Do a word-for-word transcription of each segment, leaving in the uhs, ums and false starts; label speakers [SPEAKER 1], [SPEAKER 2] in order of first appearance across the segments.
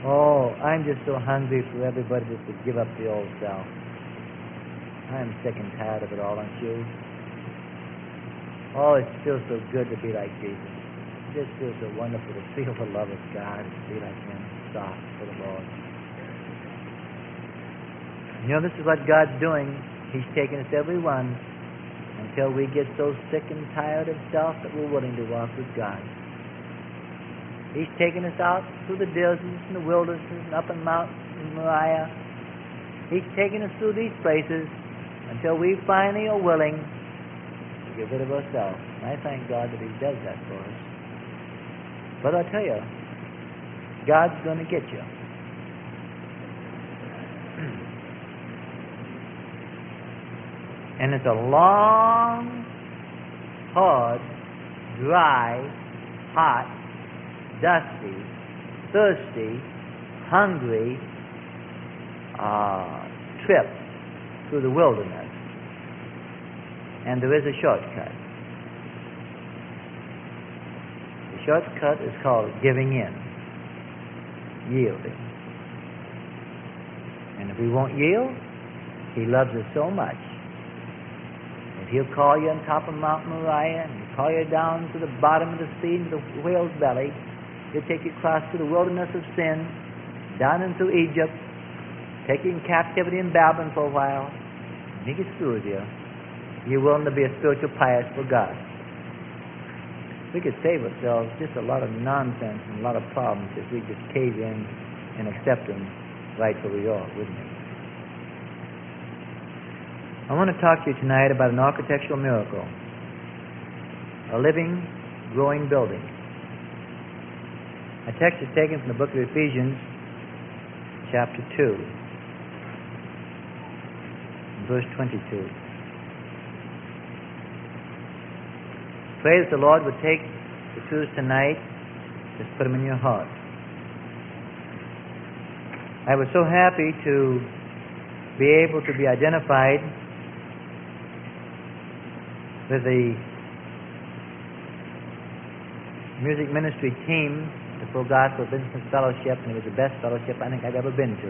[SPEAKER 1] Oh, I'm just so hungry for everybody just to give up the old self. I'm sick and tired of it all, aren't you? Oh, it feels so good to be like Jesus. It just feels so wonderful to feel the love of God and be like Him, soft for the Lord. You know, this is what God's doing. He's taking us, every one, until we get so sick and tired of self that we're willing to walk with God. He's taking us out through the deserts and the wildernesses and up in Mount Moriah. He's taking us through these places until we finally are willing to get rid of ourselves. And I thank God that He does that for us. But I'll tell you, God's going to get you. And it's a long, hard, dry, hot, dusty, thirsty, hungry uh, trip through the wilderness. And there is a shortcut. The shortcut is called giving in, yielding. And if we won't yield, He loves us so much. If He'll call you on top of Mount Moriah and He'll call you down to the bottom of the sea, into the whale's belly, He'll take you across to the wilderness of sin, down into Egypt, take you in captivity in Babylon for a while, and He gets through with you. You're willing to be a spiritual pious for God. We could save ourselves just a lot of nonsense and a lot of problems if we just cave in and accept Him right where we are, wouldn't we? I want to talk to you tonight about an architectural miracle, a living, growing building. My text is taken from the book of Ephesians, chapter two, verse twenty-two. Pray that the Lord would take the truths tonight, just put them in your heart. I was so happy to be able to be identified with the music ministry team, the Full Gospel Business Fellowship, and it was the best fellowship I think I've ever been to.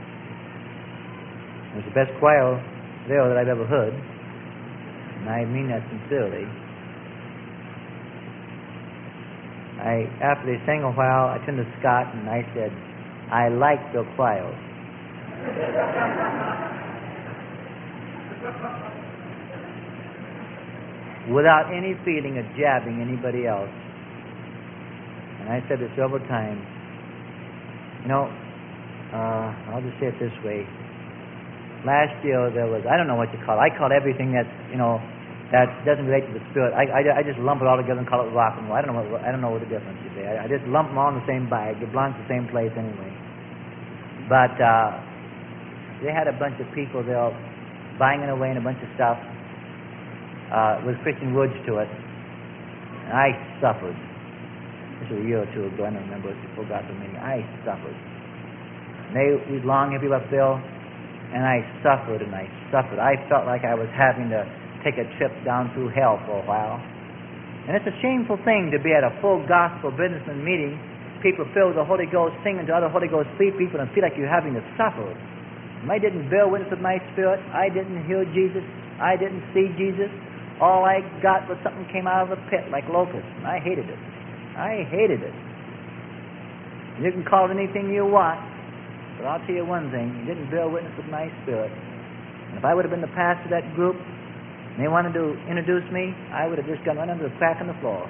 [SPEAKER 1] It was the best choir there that I've ever heard, and I mean that sincerely. I, after they sang a while, I turned to Scott and I said, I like the choir. Without any feeling of jabbing anybody else. And I said this several times. You know, uh, I'll just say it this way. Last year there was, I don't know what you call it. I call everything that's, you know, that doesn't relate to the Spirit. I, I, I just lump it all together and call it rock and roll. I don't know what, I don't know what the difference is there. I, I just lump them all in the same bag. It belongs to the same place anyway. But uh, they had a bunch of people there banging away in a bunch of stuff. Uh, with Christian words to it, and I suffered. This was a year or two ago. I don't remember if you forgot the meeting. I suffered. And they, these long heavy up there, and I suffered and I suffered. I felt like I was having to take a trip down through hell for a while. And it's a shameful thing to be at a full gospel businessman meeting, people filled with the Holy Ghost, singing to other Holy Ghost people, and feel like you're having to suffer. And I didn't bear witness with my spirit. I didn't hear Jesus. I didn't see Jesus. All I got was something came out of the pit like locusts, and I hated it. I hated it. You can call it anything you want, but I'll tell you one thing, you didn't bear witness with my spirit. And if I would have been the pastor of that group, and they wanted to introduce me, I would have just gone right under the crack in the floor.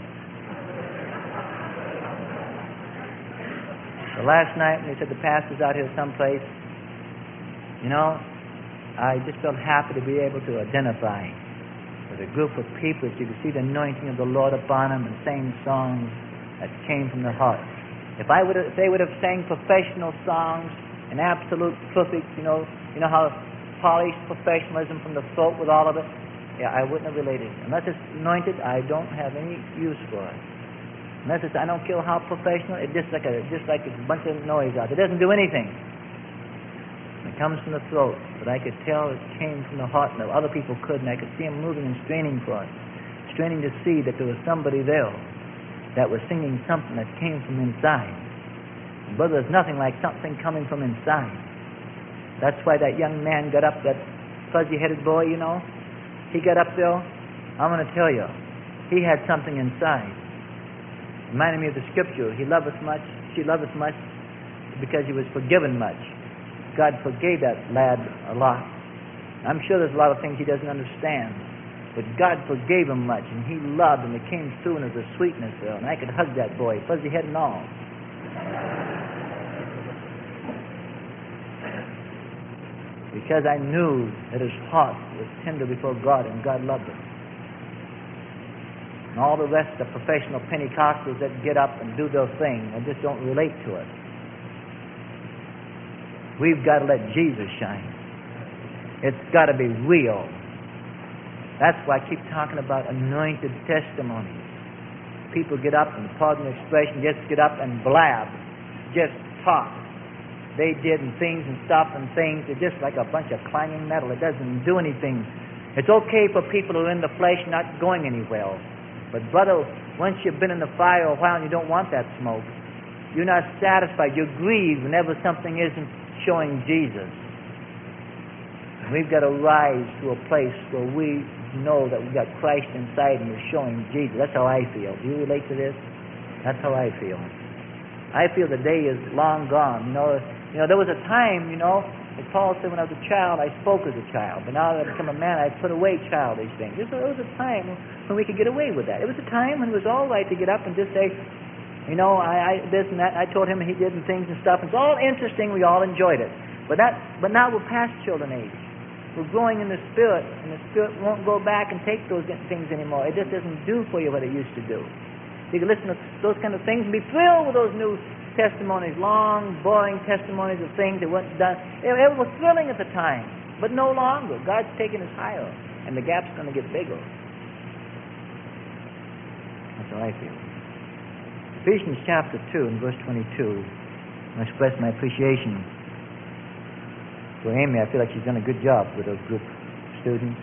[SPEAKER 1] The last night when they said the pastor's out here someplace, you know, I just felt happy to be able to identify with a group of people that you could see the anointing of the Lord upon them and sang songs that came from the heart. If I would have, if they would have sang professional songs and absolute perfect, you know, you know how polished professionalism from the throat with all of it, yeah, I wouldn't have related. Unless it's anointed, I don't have any use for it. Unless it's, I don't care how professional, it's just like a just like a bunch of noise out. It doesn't do anything. It comes from the throat, but I could tell it came from the heart, and other people couldn't. I could see them moving and straining for it, straining to see that there was somebody there that was singing something that came from inside. Brother, there's nothing like something coming from inside. That's why that young man got up, that fuzzy-headed boy, you know. He got up there. I'm going to tell you, he had something inside. Reminded me of the scripture. He loveth much, she loveth much, because he was forgiven much. God forgave that lad a lot. I'm sure there's a lot of things he doesn't understand. But God forgave him much, and he loved, and it came through, and there was a sweetness there. And I could hug that boy, fuzzy head and all. Because I knew that his heart was tender before God, and God loved him. And all the rest of the professional Pentecostals that get up and do their thing and just don't relate to it. We've got to let Jesus shine. It's got to be real. That's why I keep talking about anointed testimonies. People get up and, pardon the expression, just get up and blab, just talk. They did and things and stuff and things. They're just like a bunch of clanging metal. It doesn't do anything. It's okay for people who are in the flesh not going anywhere. But brother, once you've been in the fire a while and you don't want that smoke, you're not satisfied. You're grieved whenever something isn't showing Jesus. And we've got to rise to a place where we know that we've got Christ inside and we're showing Jesus. That's how I feel. Do you relate to this? That's how I feel. I feel the day is long gone. You know, you know, there was a time, you know, as Paul said, when I was a child, I spoke as a child. But now that I've become a man, I put away childish things. There was a time when we could get away with that. It was a time when it was all right to get up and just say, you know, I, I this and that. I told him he did and things and stuff. It's all interesting. We all enjoyed it. But that, but now we're past children age. We're growing in the Spirit, and the Spirit won't go back and take those things anymore. It just doesn't do for you what it used to do. You can listen to those kind of things and be thrilled with those new testimonies, long, boring testimonies of things that weren't done. It, it was thrilling at the time, but no longer. God's taking us higher, and the gap's going to get bigger. That's how I feel. Ephesians chapter two and verse twenty-two, I express my appreciation for Amy. I feel like she's done a good job with those group students.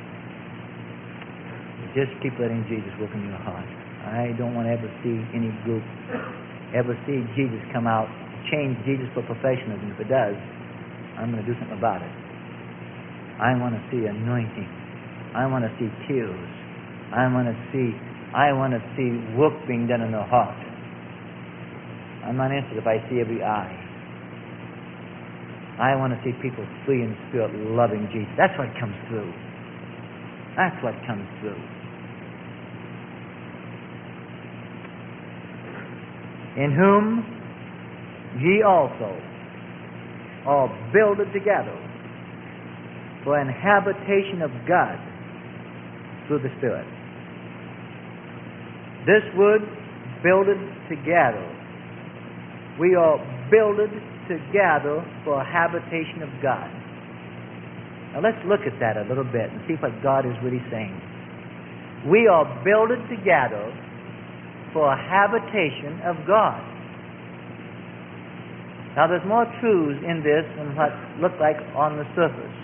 [SPEAKER 1] Just keep letting Jesus work in your heart. I don't want to ever see any group ever see Jesus come out, change Jesus for professionalism. If it does, I'm going to do something about it. I want to see anointing. I want to see tears. I want to see I want to see work being done in their heart. I'm not interested if I see every eye. I want to see people free in spirit, loving Jesus. That's what comes through. That's what comes through. In whom ye also are builded together for an habitation of God through the Spirit. This word, builded together. We are builded together for a habitation of God. Now let's look at that a little bit and see what God is really saying. We are builded together for a habitation of God. Now there's more truths in this than what look like on the surface.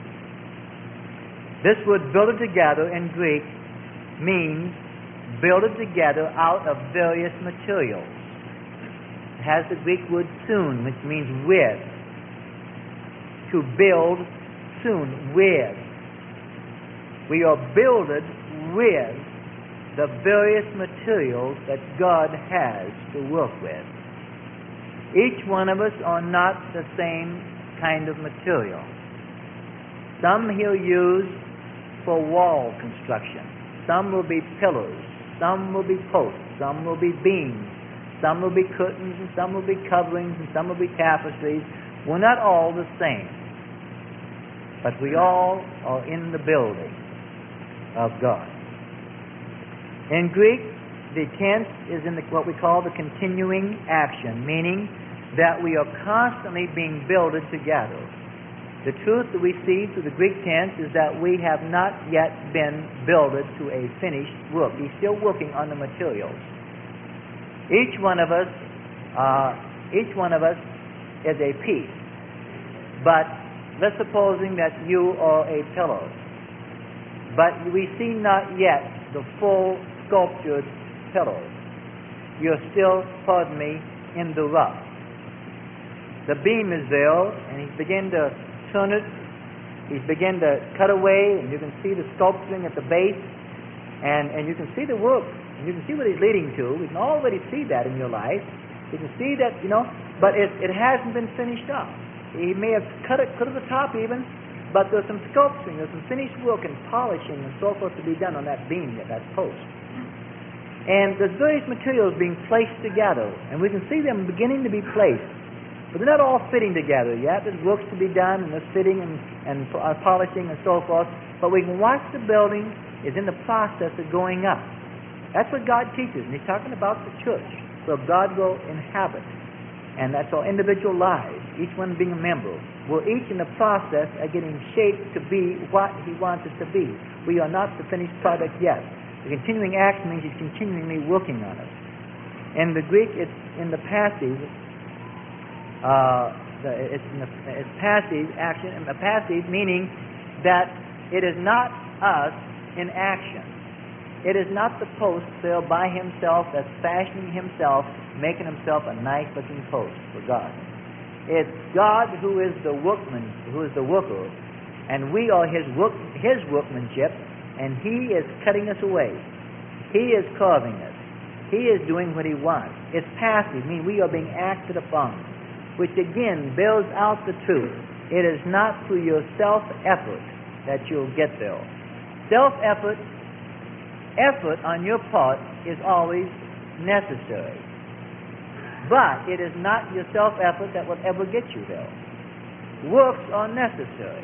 [SPEAKER 1] This word builded together in Greek means builded together out of various materials. It has the Greek word soon, which means with. To build soon, with. We are builded with the various materials that God has to work with. Each one of us are not the same kind of material. Some he'll use for wall construction. Some will be pillars. Some will be posts. Some will be beams. Some will be curtains, and some will be coverings, and some will be tapestries. We're not all the same. But we all are in the building of God. In Greek, the tense is in the, what we call the continuing action, meaning that we are constantly being builded together. The truth that we see through the Greek tense is that we have not yet been builded to a finished work. He's still working on the materials. Each one of us, uh, each one of us is a piece. But let's supposing that you are a pillar, but we see not yet the full sculptured pillar. You're still, pardon me, in the rough. the beam is there, and he's beginning to turn it. He's beginning to cut away, and you can see the sculpturing at the base, and, and you can see the work, and you can see what he's leading to. We can already see that in your life. You can see that, you know, but it, it hasn't been finished up. He may have cut it, cut to the top even, but there's some sculpturing, there's some finished work and polishing and so forth to be done on that beam, that post. And there's various materials being placed together, and we can see them beginning to be placed. But they're not all fitting together yet. There's works to be done, and there's fitting and, and uh, polishing and so forth. But we can watch the building is in the process of going up. That's what God teaches, and He's talking about the church, where God will inhabit. And that's our individual lives, each one being a member. We're each in the process of getting shaped to be what He wants us to be. We are not the finished product yet. The continuing action means He's continually working on us. In the Greek, it's in the passive. Uh, the, it's, in the, it's passive action, and the passive meaning that it is not us in action. It is not the post there by himself that's fashioning himself, making himself a nice-looking post for God. It's God who is the workman, who is the worker, and we are His work, His workmanship, and He is cutting us away. He is carving us. He is doing what He wants. It's passive, meaning we are being acted upon, which again bears out the truth. It is not through your self-effort that you'll get there. Self-effort, effort on your part is always necessary. But it is not your self-effort that will ever get you there. Works are necessary.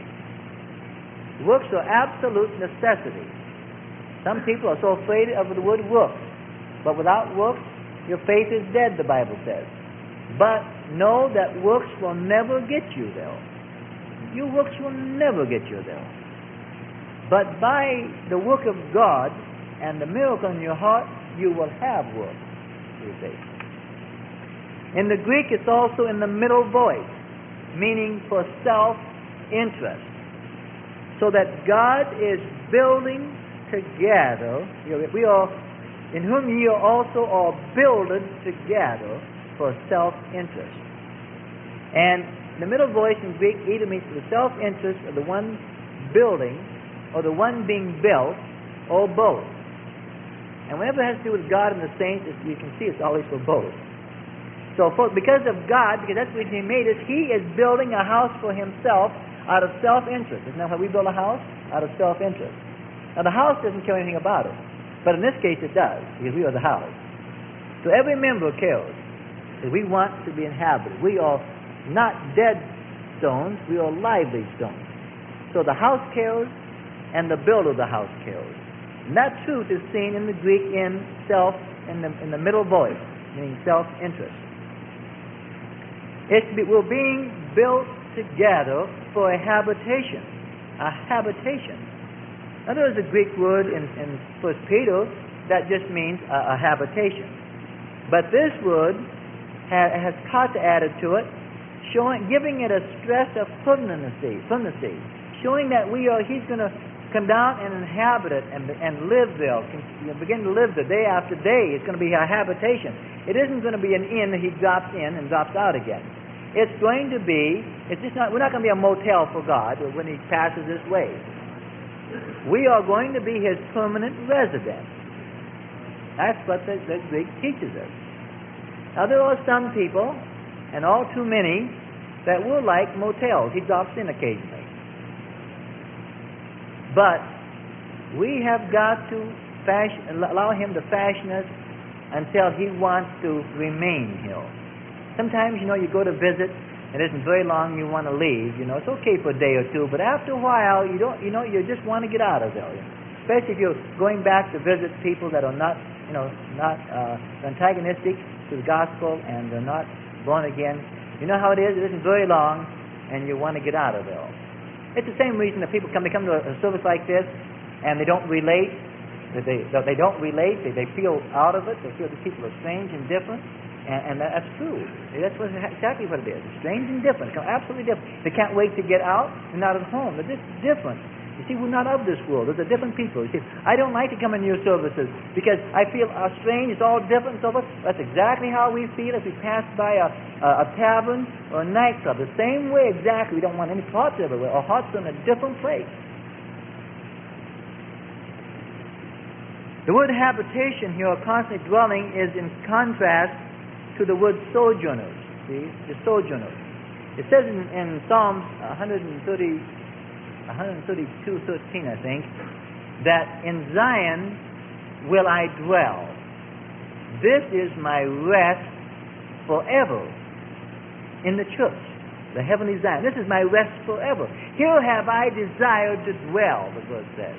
[SPEAKER 1] Works are absolute necessity. Some people are so afraid of the word works. But without works, your faith is dead, the Bible says. But know that works will never get you there. Your works will never get you there. But by the work of God and the miracle in your heart, you will have work, you see. In the Greek, it's also in the middle voice, meaning for self-interest. So that God is building together, we are, in whom ye are also are builded together for self-interest. And the middle voice in Greek either means the self-interest of the one building or the one being built, or both. And whenever it has to do with God and the saints, you can see it's always for both. So for, because of God, because that's what He made us, He is building a house for Himself out of self-interest. Isn't that how we build a house? Out of self-interest. Now the house doesn't care anything about it. But in this case it does, because we are the house. So every member cares. That we want to be inhabited. We are not dead stones, we are lively stones. So the house cares, and the builder of the house cares. And that truth is seen in the Greek in self, in the, in the middle voice, meaning self-interest. It's, we're being built together for a habitation. A habitation. Now there is a Greek word in, in First Peter that just means a, a habitation. But this word ha, has kata added to it, showing, giving it a stress of permanency, permanency, showing that we are, He's going to come down and inhabit it and, and live there, you know, begin to live there day after day. It's going to be a habitation. It isn't going to be an inn that He drops in and drops out again. It's going to be, it's just not, we're not going to be a motel for God when He passes this way. We are going to be His permanent residence. That's what the, the Greek teaches us. Now there are some people, and all too many, that will like motels. He drops in occasionally. But we have got to fashion, allow Him to fashion us until He wants to remain here. Sometimes, you know, you go to visit, it isn't very long, you want to leave. You know, it's okay for a day or two, but after a while, you don't, you know, you just want to get out of there. Especially if you're going back to visit people that are not, you know, not uh, antagonistic to the gospel and they're not born again. You know how it is? It isn't very long, and you want to get out of there. It's the same reason that people come. They come to a service like this, and they don't relate. They they don't relate. They they feel out of it. They feel the people are strange and different, and, and that's true. That's what, exactly what it is. It's strange and different. It's absolutely different. They can't wait to get out. They're not at home. They're just different. You see, we're not of this world. There's a different people. You see, I don't like to come into your services because I feel uh, strange. It's all different and so forth. That's exactly how we feel if we pass by a, a, a tavern or a nightclub. The same way exactly. We don't want any thoughts everywhere. Our hearts are in a different place. The word habitation here, or constant dwelling, is in contrast to the word sojourners. See, the sojourners. It says in, in Psalms one thirty, one thirty-two, thirteen, I think, that in Zion will I dwell. This is my rest forever in the church, the heavenly Zion. This is my rest forever. Here have I desired to dwell, the verse says.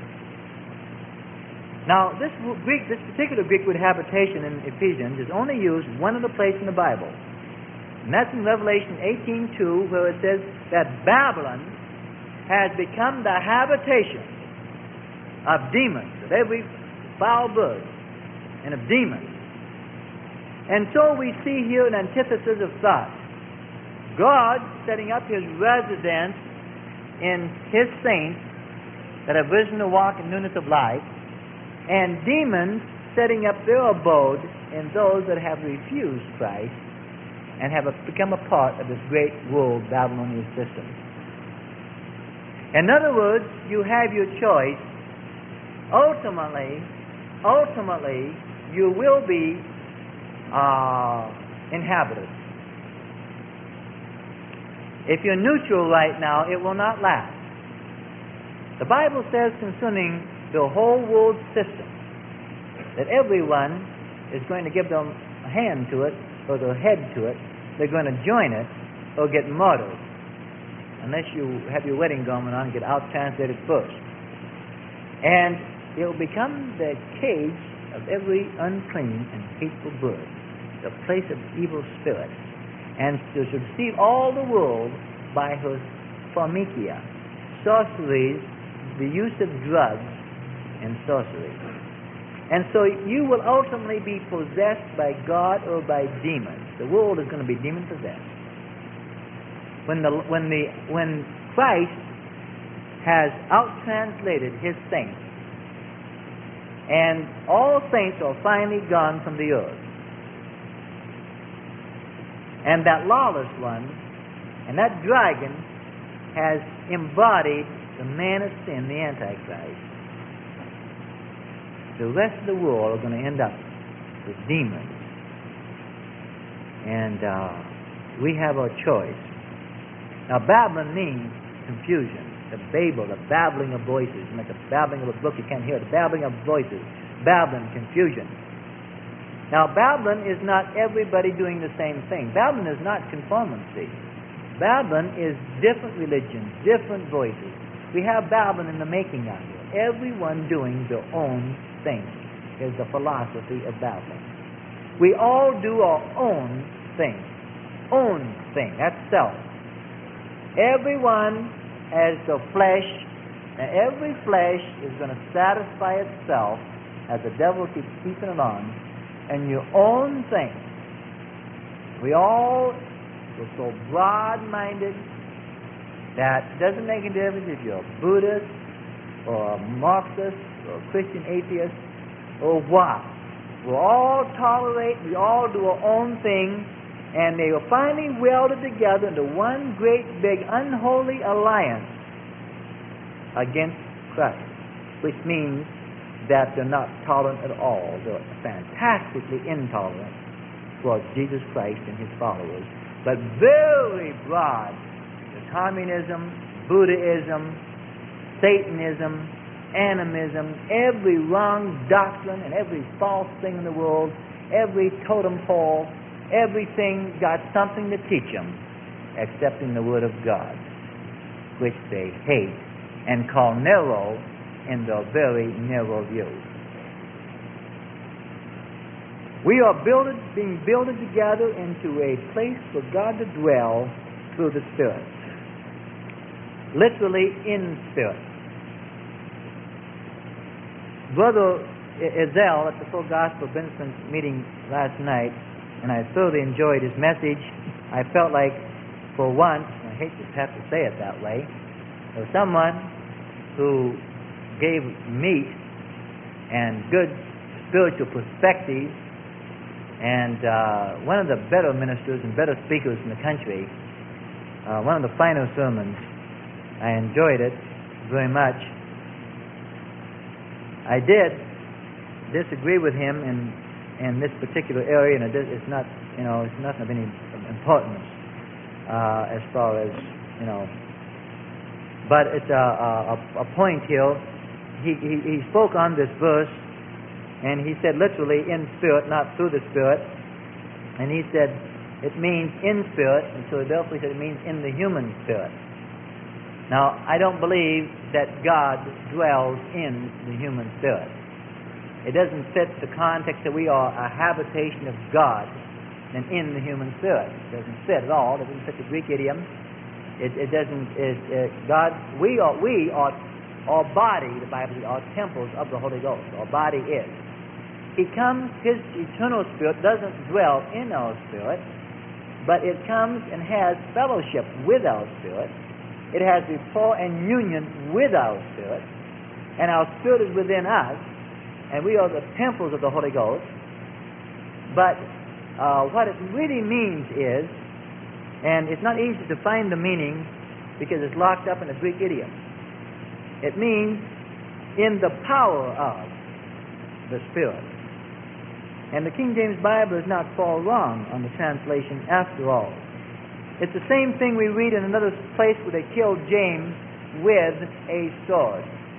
[SPEAKER 1] Now, this Greek, this particular Greek word habitation in Ephesians is only used one other place in the Bible. And that's in Revelation eighteen two, where it says that Babylon has become the habitation of demons, of every foul bird, and of demons. And so we see here an antithesis of thought. God setting up His residence in His saints that have risen to walk in newness of life, and demons setting up their abode in those that have refused Christ and have become a part of this great world Babylonian system. In other words, you have your choice. Ultimately, ultimately, you will be uh, inhabited. If you're neutral right now, it will not last. The Bible says concerning the whole world system that everyone is going to give them a hand to it or their head to it. They're going to join it or get murdered unless you have your wedding garment on and get out translated first. And it will become the cage of every unclean and hateful bird, the place of evil spirits, and to receive all the world by her pharmakia, sorceries, the use of drugs, and sorcery. And so you will ultimately be possessed by God or by demons. The world is going to be demon possessed. When the when the when Christ has outtranslated His saints, and all saints are finally gone from the earth, and that lawless one and that dragon has embodied the man of sin, the Antichrist, the rest of the world are going to end up with demons. And uh, we have our choice. Now, Babylon means confusion. The Babel, the babbling of voices. Like the babbling of a brook you can't hear. The babbling of voices. Babylon, confusion. Now, Babylon is not everybody doing the same thing. Babylon is not conformity. Babylon is different religions, different voices. We have Babylon in the making out here. Everyone doing their own thing is the philosophy of Babylon. We all do our own thing. Own thing. That's self. Everyone has the flesh, and every flesh is going to satisfy itself as the devil keeps keeping it on, and your own thing. We all are so broad-minded that it doesn't make a difference if you're a Buddhist or a Marxist or a Christian atheist or what. We'll all tolerate, we all do our own thing, and they are finally welded together into one great big unholy alliance against Christ, which means that they're not tolerant at all. They're fantastically intolerant towards Jesus Christ and His followers, but very broad. Communism, Buddhism, Satanism, animism, every wrong doctrine and every false thing in the world, every totem pole, everything got something to teach them excepting the Word of God, which they hate and call narrow in their very narrow view. We are builded, being builded together into a place for God to dwell through the Spirit. Literally in spirit. Brother Ezell at the Full Gospel Benson meeting last night, and I thoroughly enjoyed his message. I felt like, for once, I hate to have to say it that way, there was someone who gave meat and good spiritual perspective, and uh, one of the better ministers and better speakers in the country, uh, one of the finer sermons. I enjoyed it very much. I did disagree with him in in this particular area, and it is, it's not, you know, it's nothing of any importance uh, as far as, you know. But it's a, a, a point here. He, he he spoke on this verse, and he said literally in spirit, not through the spirit. And he said it means in spirit, and so therefore he said it means in the human spirit. Now, I don't believe that God dwells in the human spirit. It doesn't fit the context that we are a habitation of God and in the human spirit. It doesn't fit at all. It doesn't fit the Greek idiom. It, it doesn't. It, it, God, we are. We are. Our body, the Bible says, are temples of the Holy Ghost. Our body is. He comes. His eternal spirit doesn't dwell in our spirit, but it comes and has fellowship with our spirit. It has rapport and union with our spirit, and our spirit is within us. And we are the temples of the Holy Ghost. But uh, what it really means is, and it's not easy to find the meaning because it's locked up in the Greek idiom. It means in the power of the Spirit. And the King James Bible is not far wrong on the translation after all. It's the same thing we read in another place where they killed James with a sword.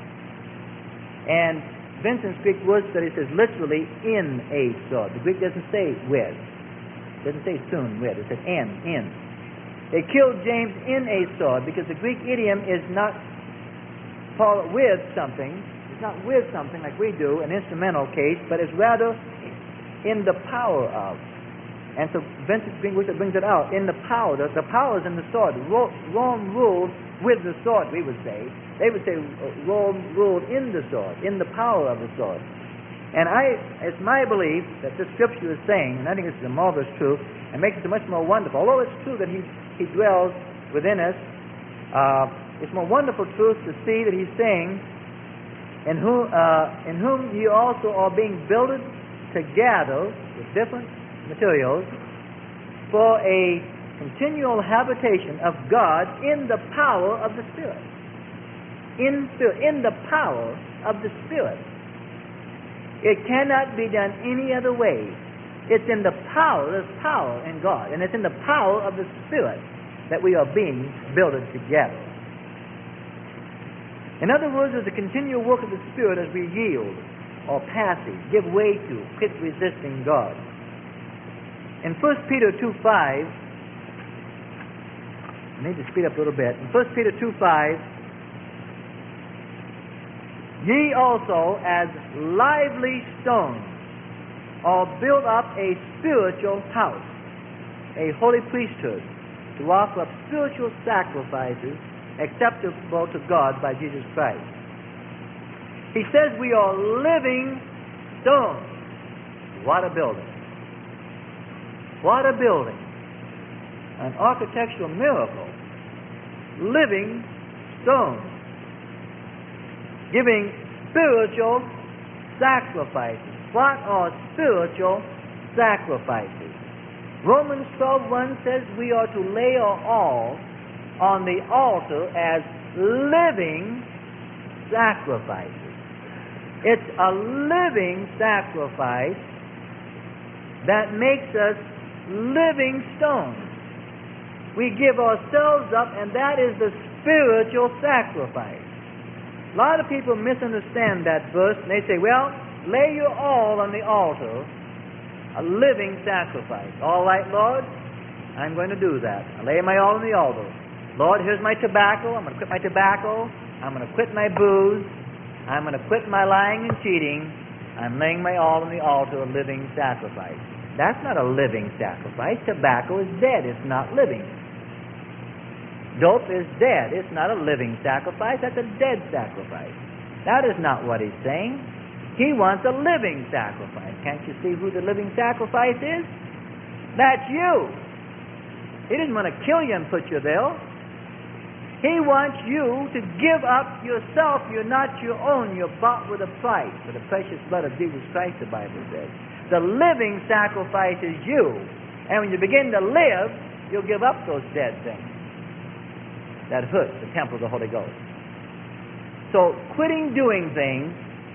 [SPEAKER 1] And Vincent's Greek word study says literally in a sword. The Greek doesn't say with. It doesn't say soon with. It says in, in. They killed James in a sword because the Greek idiom is not with something. It's not with something like we do, an instrumental case, but it's rather in the power of. And so Vincent's Greek word brings it out. In the power. The, the power is in the sword. Rome ruled with the sword, we would say. They would say Rome ruled in the sword, in the power of the sword. And I, it's my belief that this scripture is saying, and I think this is a marvelous truth, and makes it so much more wonderful. Although it's true that He He dwells within us, uh, it's more wonderful truth to see that He's saying, in whom uh, in whom ye also are being builded together with different materials for a continual habitation of God in the power of the Spirit. In spirit, in the power of the Spirit. It cannot be done any other way. It's in the power, there's power in God, and it's in the power of the Spirit that we are being built together. In other words, there's a continual work of the Spirit as we yield or passive, give way to, quit resisting God. In First Peter two five, I need to speed up a little bit. In First Peter two five, ye also, as lively stones, are built up a spiritual house, a holy priesthood, to offer up spiritual sacrifices acceptable to God by Jesus Christ. He says we are living stones. What a building. What a building. An architectural miracle. Living stones. Giving spiritual sacrifices. What are spiritual sacrifices? Romans twelve one says we are to lay our all on the altar as living sacrifices. It's a living sacrifice that makes us living stones. We give ourselves up, and that is the spiritual sacrifice. A lot of people misunderstand that verse, and they say, well, lay your all on the altar, a living sacrifice. All right, Lord, I'm going to do that. I lay my all on the altar. Lord, here's my tobacco. I'm going to quit my tobacco. I'm going to quit my booze. I'm going to quit my lying and cheating. I'm laying my all on the altar, a living sacrifice. That's not a living sacrifice. Tobacco is dead. It's not living. Dope is dead. It's not a living sacrifice. That's a dead sacrifice. That is not what he's saying. He wants a living sacrifice. Can't you see who the living sacrifice is? That's you. He didn't want to kill you and put you there. He wants you to give up yourself. You're not your own. You're bought with a price, with the precious blood of Jesus Christ, the Bible says. The living sacrifice is you. And when you begin to live, you'll give up those dead things that hurt the temple of the Holy Ghost. So quitting doing things,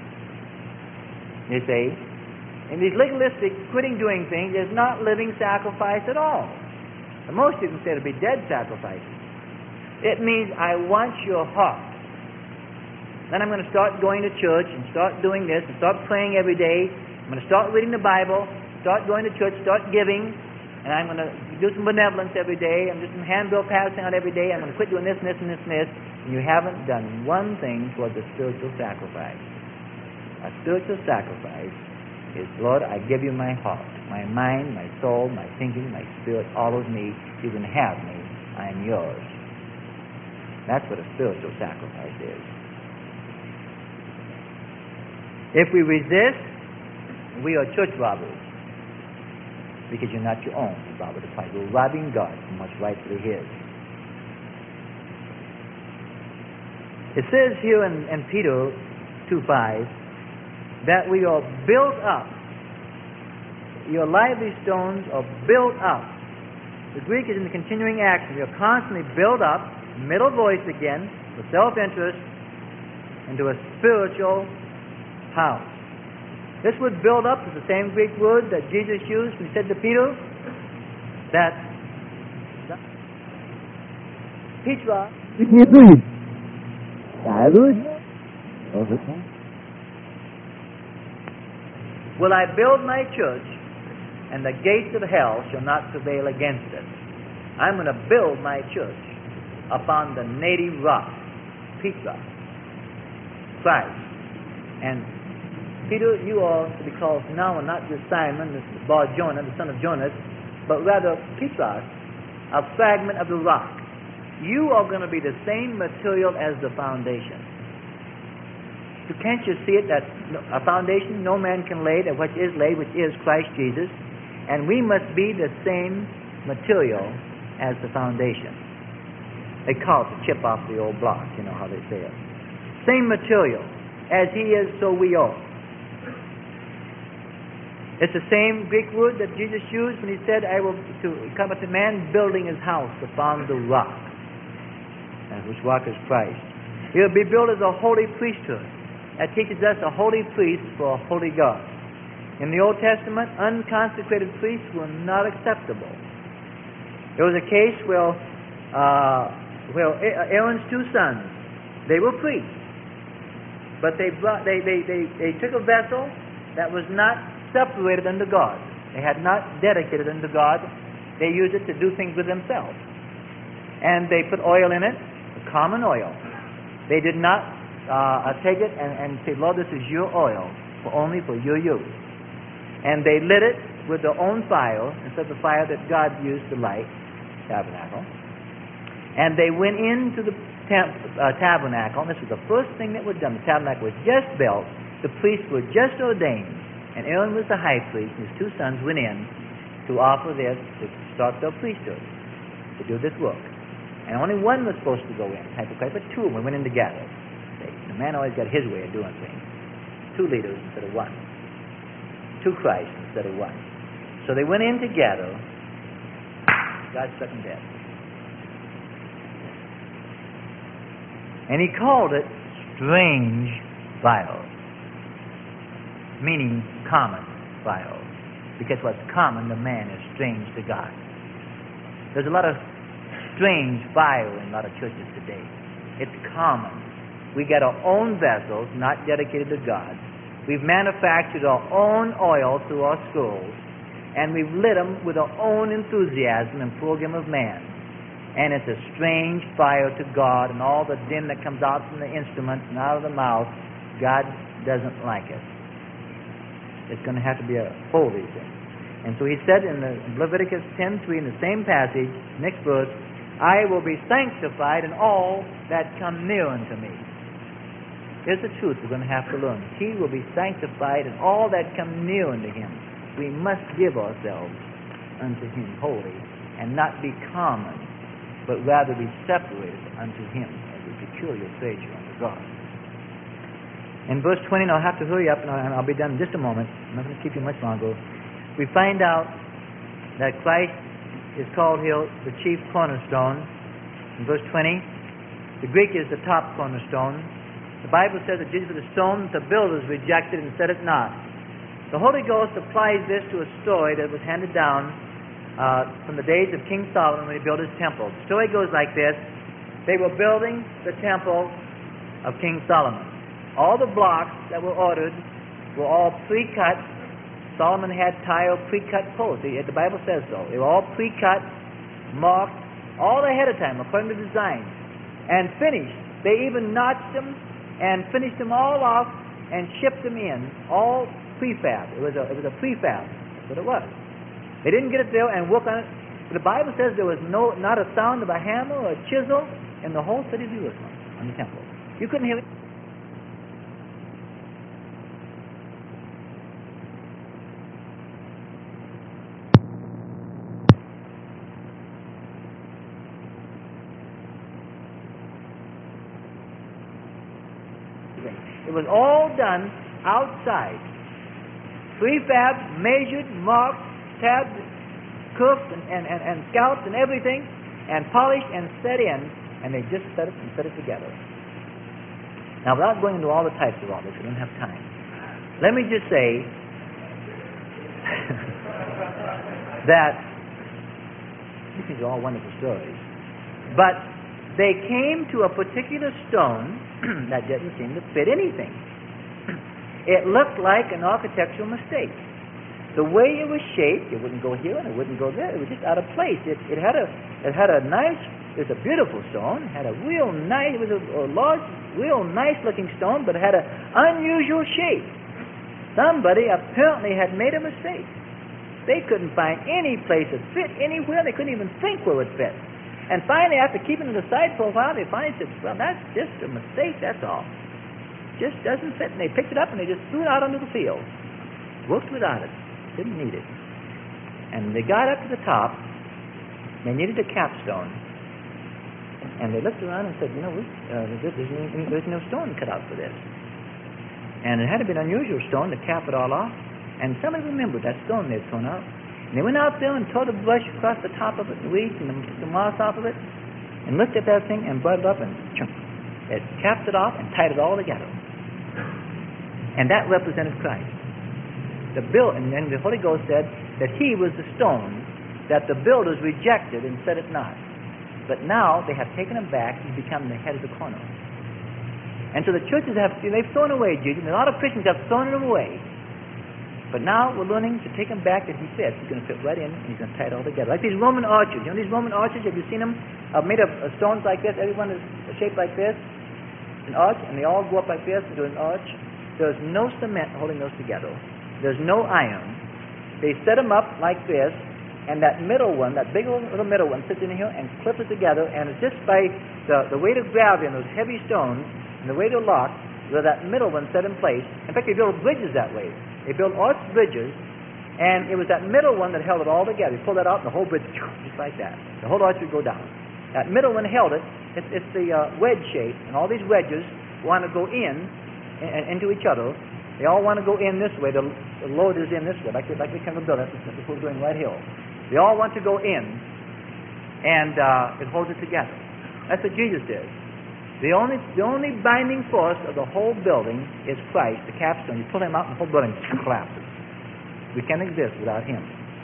[SPEAKER 1] you see, in these legalistic quitting doing things is not living sacrifice at all. And most people say to be dead sacrifices. It means I want your heart. Then I'm going to start going to church and start doing this and start praying every day. I'm going to start reading the Bible, start going to church, start giving, and I'm going to do some benevolence every day. I'm just some handbill passing out every day. I'm going to quit doing this and this and this and this. And you haven't done one thing towards a spiritual sacrifice. A spiritual sacrifice is, Lord, I give you my heart, my mind, my soul, my thinking, my spirit, all of me. You can have me. I am yours. That's what a spiritual sacrifice is. If we resist, we are church robbers, because you're not your own. You rob with the price. We're robbing God from what's rightfully His. It says here in, in Peter two five that we are built up. Your lively stones are built up. The Greek is in the continuing action. We are constantly built up, middle voice again, with self-interest, into a spiritual house. This word build up is the same Greek word that Jesus used when He said to Peter that Petra, will I build my church, and the gates of hell shall not prevail against it. I'm going to build my church upon the native rock, Petra, Christ. And Peter, you are to be called now not just Simon, the Bar Jonah, the son of Jonas, but rather Petros, a fragment of the rock. You are going to be the same material as the foundation. So can't you see it that a foundation no man can lay that which is laid, which is Christ Jesus, and we must be the same material as the foundation. They call it to chip off the old block, you know how they say it. Same material. As He is, so we are. It's the same Greek word that Jesus used when He said, I will to come to man building his house upon the rock, and which rock is Christ. He will be built as a holy priesthood. That teaches us a holy priest for a holy God. In the Old Testament, unconsecrated priests were not acceptable. There was a case where, uh, where Aaron's two sons, they were priests, but they, brought, they, they, they, they took a vessel that was not separated unto God. They had not dedicated unto God. They used it to do things with themselves. And they put oil in it, common oil. They did not uh, take it and, and say, Lord, this is your oil, for only for your use. And they lit it with their own fire, instead of the fire that God used to light the tabernacle. And they went into the temp, uh, tabernacle, and this was the first thing that was done. The tabernacle was just built. The priests were just ordained. And Aaron was the high priest, and his two sons went in to offer this, to start their priesthood, to do this work. And only one was supposed to go in, hypocrite, but two of them went in together. The man always got his way of doing things. Two leaders instead of one. Two Christ instead of one. So they went in together. God struck them dead. And He called it strange fire, meaning common fire. Because what's common to man is strange to God. There's a lot of strange fire in a lot of churches today. It's common. We get our own vessels, not dedicated to God. We've manufactured our own oil through our schools, and we've lit them with our own enthusiasm and program of man. And it's a strange fire to God, and all the din that comes out from the instruments and out of the mouth, God doesn't like it. It's going to have to be a holy thing. And so He said in the Leviticus ten three, in the same passage, next verse, I will be sanctified in all that come near unto me. Here's the truth we're going to have to learn. He will be sanctified in all that come near unto Him. We must give ourselves unto Him holy and not be common. but rather be separated unto him as a peculiar treasure unto God. In verse twenty, and I'll have to hurry up, and I'll be done in just a moment. I'm not going to keep you much longer. We find out that Christ is called here the chief cornerstone. In verse twenty, the Greek is the top cornerstone. The Bible says that Jesus was a stone that the builders rejected and set it not. The Holy Ghost applies this to a story that was handed down uh, from the days of King Solomon when he built his temple. The story goes like this. They were building the temple of King Solomon. All the blocks that were ordered were all pre-cut. Solomon had tile pre-cut posts. The Bible says so. They were all pre-cut, marked, all ahead of time, according to design, and finished. They even notched them and finished them all off and shipped them in, all prefab. It was a, it was a prefab. That's what it was. They didn't get it there and work on it. The Bible says there was no, not a sound of a hammer or a chisel in the whole city of Jerusalem on the temple. You couldn't hear it. It was all done outside. Prefab, measured, marked, tabbed, cooked, and, and, and, and scalped and everything, and polished and set in, and they just set it and set it together. Now, without going into all the types of all this, we don't have time. Let me just say that these are all wonderful stories, but they came to a particular stone that didn't seem to fit anything. It looked like an architectural mistake. The way it was shaped, it wouldn't go here and it wouldn't go there. It was just out of place. It, it had a, it had a nice, it was a beautiful stone. It had a real nice, it was a, a large, real nice-looking stone, but it had an unusual shape. Somebody apparently had made a mistake. They couldn't find any place that fit anywhere. They couldn't even think where it would fit. And finally, after keeping it in the side profile, they finally said, well, that's just a mistake, that's all. Just doesn't fit. And they picked it up and they just threw it out onto the field. Worked without it. Didn't need it. And they got up to the top. They needed a capstone. And they looked around and said, you know, we, uh, there's, no, there's no stone cut out for this. And it had to be an unusual stone to cap it all off. And somebody remembered that stone they'd thrown out. And they went out there and tore the brush across the top of it, the weeds and the, the moss off of it, and looked at that thing and brought it up and chunk. It capped it off and tied it all together. And that represented Christ. The build, and then the Holy Ghost said that he was the stone that the builders rejected and set it not. But now they have taken him back. He's become the head of the corner. And so the churches have, they've thrown away Jesus, and a lot of Christians have thrown him away. But now we're learning to take him back that he fits. He's going to fit right in, and he's going to tie it all together. Like these Roman arches. You know these Roman arches? Have you seen them? Uh, made of uh, stones like this. Everyone is shaped like this. An arch, and they all go up like this into an arch. There's no cement holding those together. There's no iron. They set them up like this, and that middle one, that big little middle one, sits in here and clips it together, and it's just by the, the weight of gravity and those heavy stones, and the weight of lock, where that middle one set in place. In fact, they build bridges that way. They built arched bridges, and it was that middle one that held it all together. You pull that out, and the whole bridge, just like that. The whole arch would go down. That middle one held it. It's, it's the uh, wedge shape, and all these wedges want to go in and into each other. They all want to go in this way. The, the load is in this way, like, like we kind of build it. That's what we're doing right here. They all want to go in, and uh, it holds it together. That's what Jesus did. The only, the only binding force of the whole building is Christ, the capstone. You pull him out and the whole building collapses. We can't exist without him.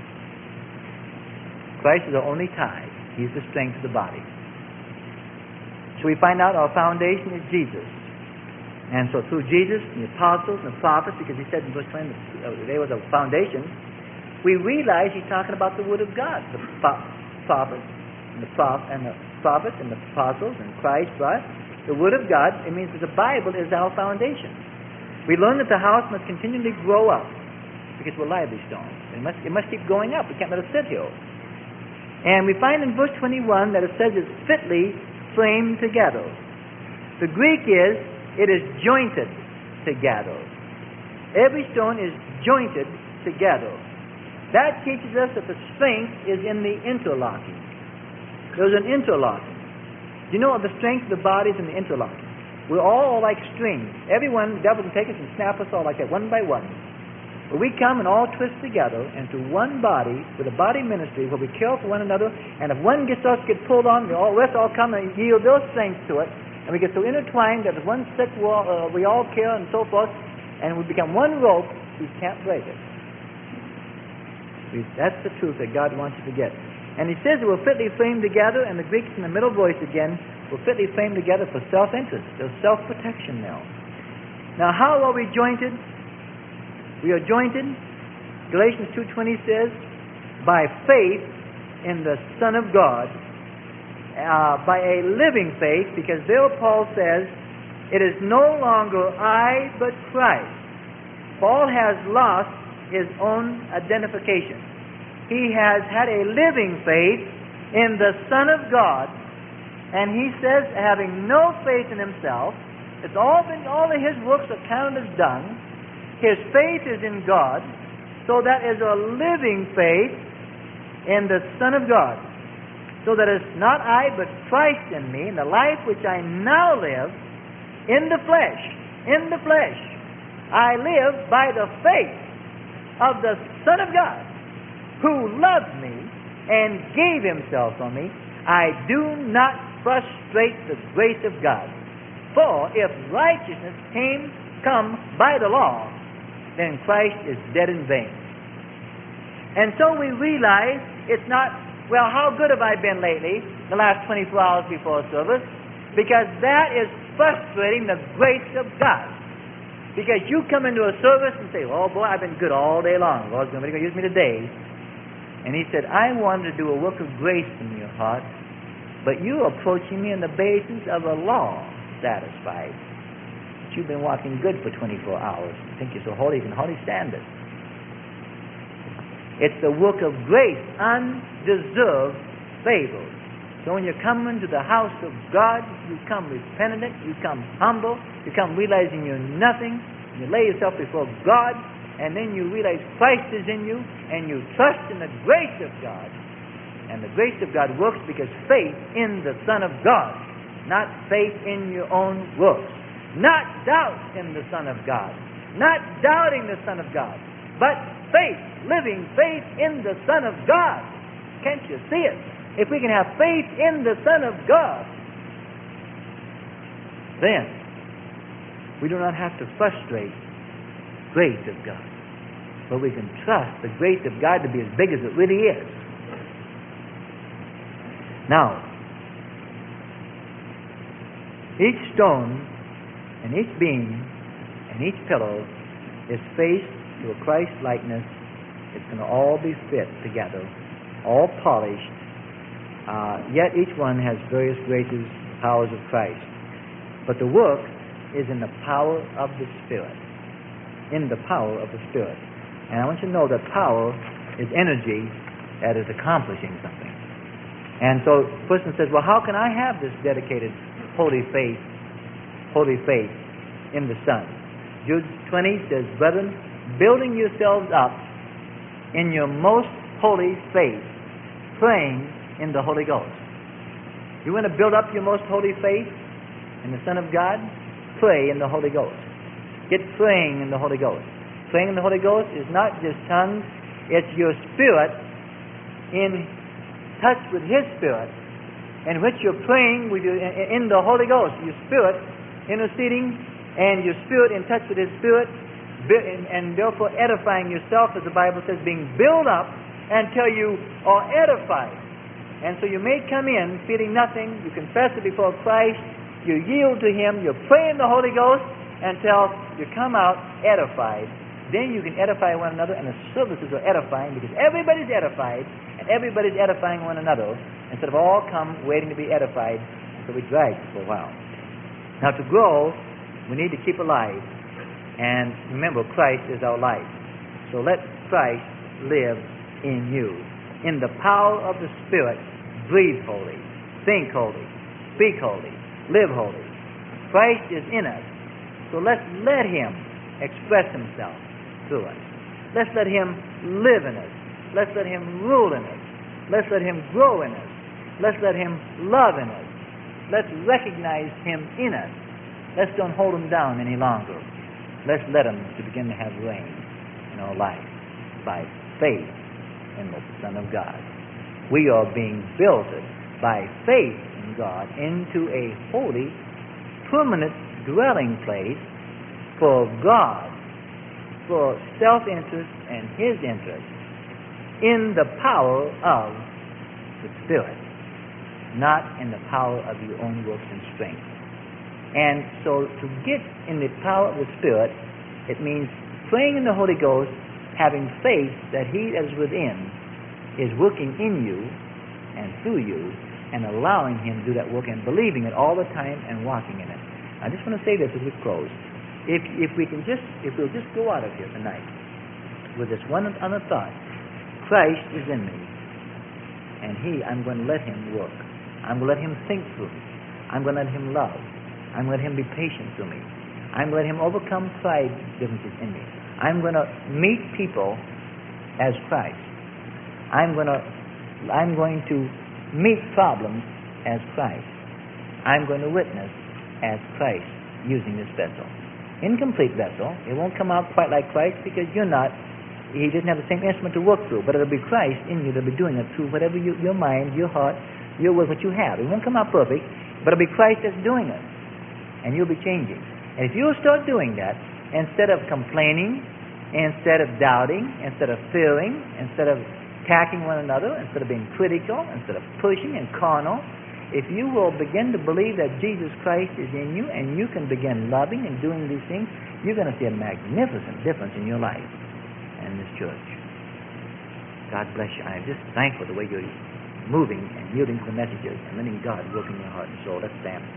[SPEAKER 1] Christ is the only tie. He's the strength of the body. So we find out our foundation is Jesus. And so through Jesus and the apostles and the prophets, because he said in verse twenty that they were the foundation, we realize he's talking about the Word of God. The prophets and the, prof- and the prophets and the apostles and Christ brought the Word of God. It means that the Bible is our foundation. We learn that the house must continually grow up because we're lively stones. It must, it must keep going up. We can't let it sit here. And we find in verse twenty-one that it says it's fitly framed together. The Greek is, it is jointed together. Every stone is jointed together. That teaches us that the strength is in the interlocking. There's an interlocking. Do you know the strength of the body is in the interlocking? We're all like strings. Everyone, the devil can take us and snap us all like that, one by one. But we come and all twist together into one body with a body ministry where we care for one another, and if one gets us get pulled on, the all rest all come and yield their strength to it, and we get so intertwined that if one sick, we all, uh, we all care and so forth, and we become one rope, we can't break it. We, that's the truth that God wants you to get. And he says we're fitly framed together, and the Greeks in the middle voice again, we're fitly framed together for self-interest. There's self-protection now. Now, how are we jointed? We are jointed, Galatians two twenty says, by faith in the Son of God, uh, by a living faith, because there Paul says, it is no longer I, but Christ. Paul has lost his own identification. He has had a living faith in the Son of God, and he says, having no faith in himself, it's all been, all of his works are counted as done. His faith is in God, so that is a living faith in the Son of God. So that it's not I, but Christ in me, in the life which I now live, in the flesh, in the flesh. I live by the faith of the Son of God, who loved me and gave himself for me. I do not frustrate the grace of God. For if righteousness came, come by the law, then Christ is dead in vain. And so we realize it's not, well, how good have I been lately, the last twenty-four hours before service? Because that is frustrating the grace of God. Because you come into a service and say, oh boy, I've been good all day long. Lord's going to use me today. And he said, I wanted to do a work of grace in your heart, but you're approaching me on the basis of a law satisfied. You've been walking good for twenty-four hours. You think you're so holy, you can hardly stand it. It's the work of grace, undeserved favor. So when you come into the house of God, you come repentant, you come humble, you come realizing you're nothing, you lay yourself before God, and then you realize Christ is in you, and you trust in the grace of God. And the grace of God works because faith in the Son of God, not faith in your own works. Not doubt in the Son of God. Not doubting the Son of God. But faith, living faith in the Son of God. Can't you see it? If we can have faith in the Son of God, then we do not have to frustrate the grace of God. But we can trust the grace of God to be as big as it really is. Now, each stone and each beam and each pillow is faced to a Christ likeness. It's going to all be fit together, all polished. Uh, yet each one has various graces, powers of Christ. But the work is in the power of the Spirit. In the power of the Spirit. And I want you to know that power is energy that is accomplishing something. And so the person says, well, how can I have this dedicated holy faith, holy faith in the Son? Jude twenty says, brethren, building yourselves up in your most holy faith, praying in the Holy Ghost. You want to build up your most holy faith in the Son of God? Pray in the Holy Ghost. Get praying in the Holy Ghost. Praying in the Holy Ghost is not just tongues, it's your spirit in touch with His Spirit, in which you're praying with your, in the Holy Ghost, your spirit interceding, and your spirit in touch with His Spirit, and therefore edifying yourself, as the Bible says, being built up until you are edified. And so you may come in feeling nothing, you confess it before Christ, you yield to Him, you pray in the Holy Ghost until you come out edified. Then you can edify one another, and the services are edifying because everybody's edified, and everybody's edifying one another, instead of all come waiting to be edified, so we drag for a while. Now to grow, we need to keep alive. And remember, Christ is our life. So let Christ live in you. In the power of the Spirit, breathe holy, think holy, speak holy, live holy. Christ is in us. So let's let Him express Himself through us. Let's let Him live in us. Let's let Him rule in us. Let's let Him grow in us. Let's let Him love in us. Let's recognize Him in us. Let's don't hold Him down any longer. Let's let Him to begin to have reign in our life by faith in the Son of God. We are being built by faith in God into a holy, permanent dwelling place for God, for self-interest and His interest, in the power of the Spirit, not in the power of your own works and strength. And so to get in the power of the Spirit, it means praying in the Holy Ghost, having faith that He that is within is working in you and through you, and allowing Him to do that work and believing it all the time and walking in it. I just want to say this as we close. If if we can just if we'll just go out of here tonight with this one other thought, Christ is in me, and He, I'm going to let Him work. I'm going to let Him think through me. I'm going to let Him love. I'm going to let Him be patient through me. I'm going to let Him overcome pride differences in me. I'm going to meet people as Christ. I'm going to I'm going to meet problems as Christ. I'm going to witness as Christ using this vessel. Incomplete vessel. It won't come out quite like Christ because you're not. He didn't have the same instrument to work through, but it'll be Christ in you that'll be doing it through whatever you, your mind, your heart, your will, what you have. It won't come out perfect, but it'll be Christ that's doing it, and you'll be changing. And if you'll start doing that, instead of complaining, instead of doubting, instead of fearing, instead of attacking one another, instead of being critical, instead of pushing and carnal, if you will begin to believe that Jesus Christ is in you and you can begin loving and doing these things, you're going to see a magnificent difference in your life and this church. God bless you. I'm just thankful the way you're moving and yielding to the messages and letting God work in your heart and soul. Let's stand.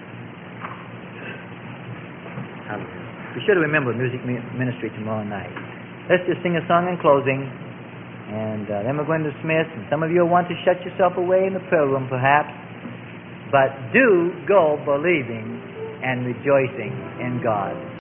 [SPEAKER 1] Hallelujah. Be sure to remember music ministry tomorrow night. Let's just sing a song in closing, and uh, then we're going to dismiss. And some of you will want to shut yourself away in the prayer room, perhaps. But do go believing and rejoicing in God.